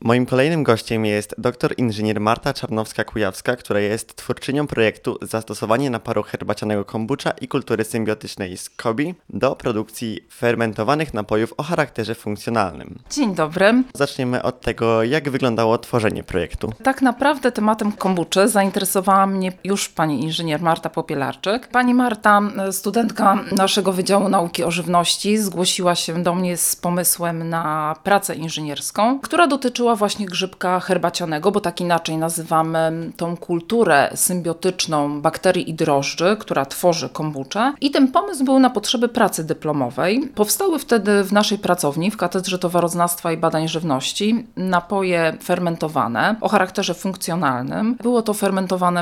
Moim kolejnym gościem jest dr inżynier Marta Czarnowska-Kujawska, która jest twórczynią projektu Zastosowanie naparu herbacianego kombucha i kultury symbiotycznej z Kobi do produkcji fermentowanych napojów o charakterze funkcjonalnym. Dzień dobry. Zaczniemy od tego, jak wyglądało tworzenie projektu. Tak naprawdę tematem kombuczy zainteresowała mnie już pani inżynier Marta Popielarczyk. Pani Marta, studentka naszego Wydziału Nauki o Żywności, zgłosiła się do mnie z pomysłem na pracę inżynierską, która dotyczyła właśnie grzybka herbacianego, bo tak inaczej nazywamy tą kulturę symbiotyczną bakterii i drożdży, która tworzy kombuczę. I ten pomysł był na potrzeby pracy dyplomowej. Powstały wtedy w naszej pracowni, w Katedrze Towaroznawstwa i Badań Żywności, napoje fermentowane o charakterze funkcjonalnym. Było to fermentowane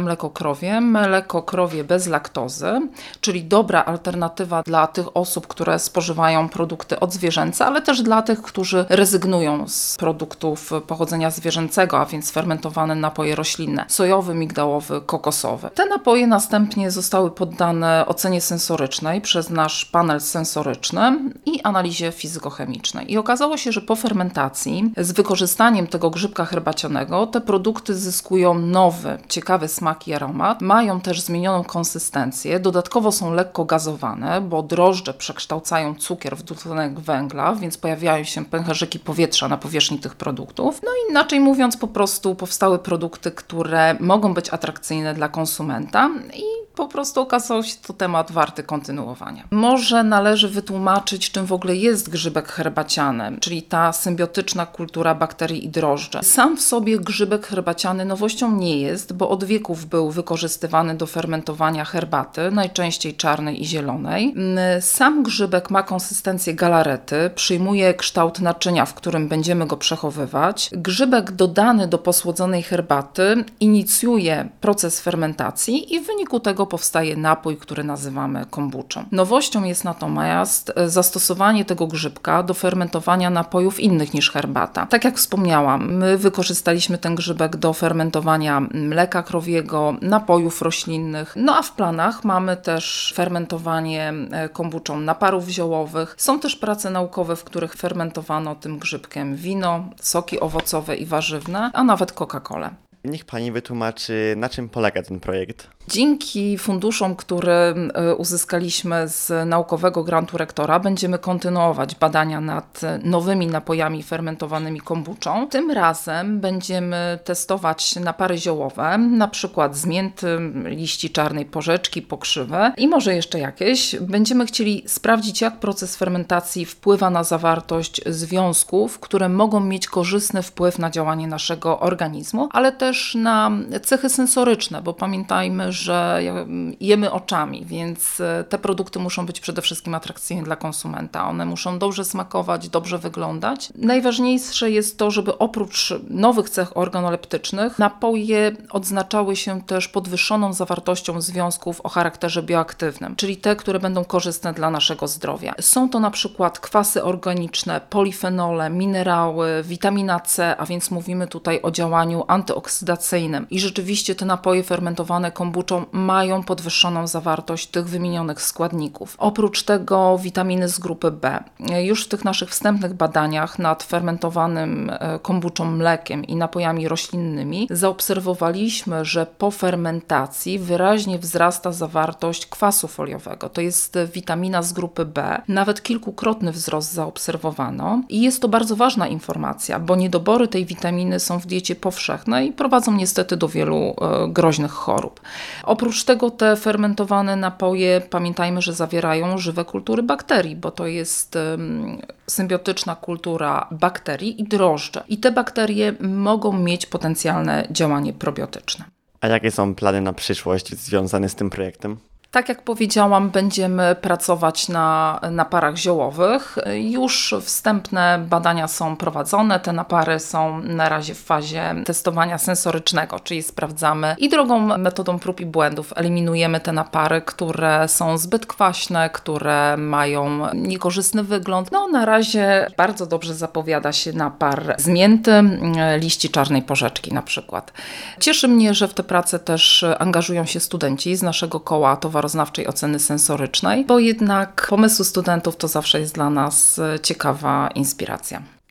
mleko krowie bez laktozy, czyli dobra alternatywa dla tych osób, które spożywają produkty odzwierzęce, ale też dla tych, którzy rezygnują z produktów pochodzenia zwierzęcego, a więc fermentowane napoje roślinne, sojowy, migdałowy, kokosowy. Te napoje następnie zostały poddane ocenie sensorycznej przez nasz panel sensoryczny i analizie fizykochemicznej. I okazało się, że po fermentacji z wykorzystaniem tego grzybka herbacianego te produkty zyskują nowy, ciekawy smak i aromat, mają też zmienioną konsystencję, dodatkowo są lekko gazowane, bo drożdże przekształcają cukier w dwutlenek węgla, więc pojawiają się pęcherzyki powietrza na powierzchni tych produktów. No i inaczej mówiąc, po prostu powstały produkty, które mogą być atrakcyjne dla konsumenta i po prostu okazał się to temat warty kontynuowania. Może należy wytłumaczyć, czym w ogóle jest grzybek herbaciany, czyli ta symbiotyczna kultura bakterii i drożdży. Sam w sobie grzybek herbaciany nowością nie jest, bo od wieków był wykorzystywany do fermentowania herbaty, najczęściej czarnej i zielonej. Sam grzybek ma konsystencję galarety, przyjmuje kształt naczynia, w którym będziemy go przechowywać. Grzybek dodany do posłodzonej herbaty inicjuje proces fermentacji i w wyniku tego powstaje napój, który nazywamy kombuczą. Nowością jest natomiast zastosowanie tego grzybka do fermentowania napojów innych niż herbata. Tak jak wspomniałam, my wykorzystaliśmy ten grzybek do fermentowania mleka krowiego, napojów roślinnych, no a w planach mamy też fermentowanie kombuczą naparów ziołowych. Są też prace naukowe, w których fermentowano tym grzybkiem wino, soki owocowe i warzywne, a nawet Coca-Colę. Niech pani wytłumaczy, na czym polega ten projekt. Dzięki funduszom, które uzyskaliśmy z naukowego grantu rektora, będziemy kontynuować badania nad nowymi napojami fermentowanymi kombuczą. Tym razem będziemy testować napary ziołowe, na przykład z mięty, liści czarnej porzeczki, pokrzywy i może jeszcze jakieś. Będziemy chcieli sprawdzić, jak proces fermentacji wpływa na zawartość związków, które mogą mieć korzystny wpływ na działanie naszego organizmu, ale też na cechy sensoryczne, bo pamiętajmy, że jemy oczami, więc te produkty muszą być przede wszystkim atrakcyjne dla konsumenta. One muszą dobrze smakować, dobrze wyglądać. Najważniejsze jest to, żeby oprócz nowych cech organoleptycznych napoje odznaczały się też podwyższoną zawartością związków o charakterze bioaktywnym, czyli te, które będą korzystne dla naszego zdrowia. Są to na przykład kwasy organiczne, polifenole, minerały, witamina C, a więc mówimy tutaj o działaniu antyoksydacyjnym. I rzeczywiście te napoje fermentowane kombuczą mają podwyższoną zawartość tych wymienionych składników. Oprócz tego witaminy z grupy B. Już w tych naszych wstępnych badaniach nad fermentowanym kombuczą mlekiem i napojami roślinnymi zaobserwowaliśmy, że po fermentacji wyraźnie wzrasta zawartość kwasu foliowego. To jest witamina z grupy B. Nawet kilkukrotny wzrost zaobserwowano i jest to bardzo ważna informacja, bo niedobory tej witaminy są w diecie powszechnej i prowadzą niestety do wielu groźnych chorób. Oprócz tego te fermentowane napoje, pamiętajmy, że zawierają żywe kultury bakterii, bo to jest symbiotyczna kultura bakterii i drożdże. I te bakterie mogą mieć potencjalne działanie probiotyczne. A jakie są plany na przyszłość związane z tym projektem? Tak jak powiedziałam, będziemy pracować na naparach ziołowych. Już wstępne badania są prowadzone. Te napary są na razie w fazie testowania sensorycznego, czyli sprawdzamy i drogą metodą prób i błędów eliminujemy te napary, które są zbyt kwaśne, które mają niekorzystny wygląd. No na razie bardzo dobrze zapowiada się napar z mięty, liści czarnej porzeczki na przykład. Cieszy mnie, że w te prace też angażują się studenci z naszego koła towaroznawczej oceny sensorycznej, bo jednak pomysły studentów to zawsze jest dla nas ciekawa inspiracja.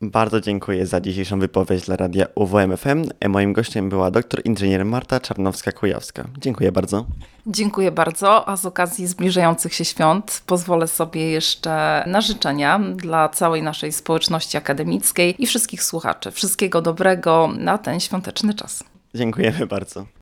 Bardzo dziękuję za dzisiejszą wypowiedź dla radia UWMFM. Moim gościem była doktor inżynier Marta Czarnowska-Kujawska. Dziękuję bardzo. Dziękuję bardzo, a z okazji zbliżających się świąt pozwolę sobie jeszcze na życzenia dla całej naszej społeczności akademickiej i wszystkich słuchaczy. Wszystkiego dobrego na ten świąteczny czas. Dziękujemy bardzo.